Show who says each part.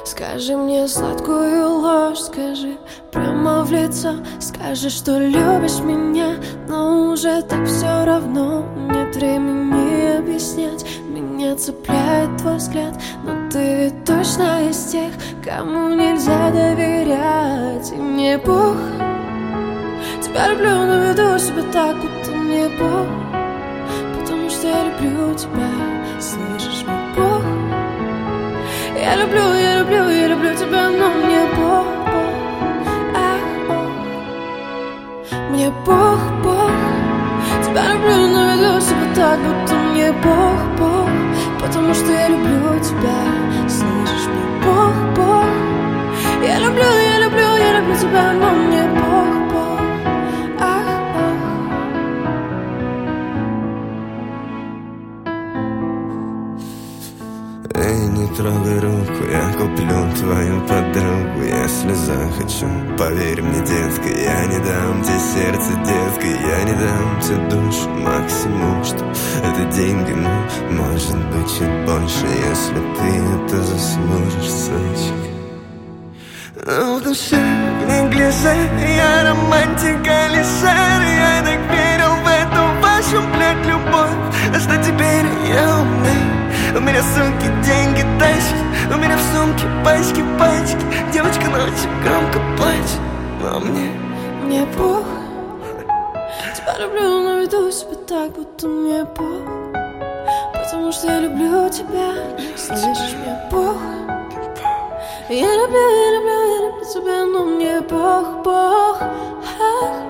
Speaker 1: Скажи мне сладкую ложь, скажи прямо в лицо. Скажи, что любишь меня, но уже так все равно. Нет времени объяснять, меня цепляет твой взгляд. Но ты ведь точно из тех, кому нельзя доверять. И мне Бог, тебя люблю, но веду себя так, будто мне Бог. Потому что я люблю тебя, слышишь, мой Бог. Я люблю тебя, но мне Бог, мне Бог. Тебя люблю, но веду себя так, будто мне Бог. Потому что я люблю тебя, слышишь, мне Бог. Я люблю тебя, но мне Бог.
Speaker 2: Эй, не трогай руку, я куплю твою подругу, если захочу. Поверь мне, детка, я не дам тебе сердце, детка, я не дам тебе душу. Максимум, что это деньги, но может быть чуть больше, если ты это заслужишь, сучка. Но в душе в неглиже я романтик, Алишер. Я так верил в эту вашу, блядь, любовь. А что теперь я умный? У меня сумки, деньги, тачки. У меня в сумке пачки. Девочка ночью громко плачет. Но мне Бог. Тебя люблю, но веду себя так, будто мне Бог. Потому что я люблю тебя, слышишь, мне Бог. Я люблю тебя, но мне Бог.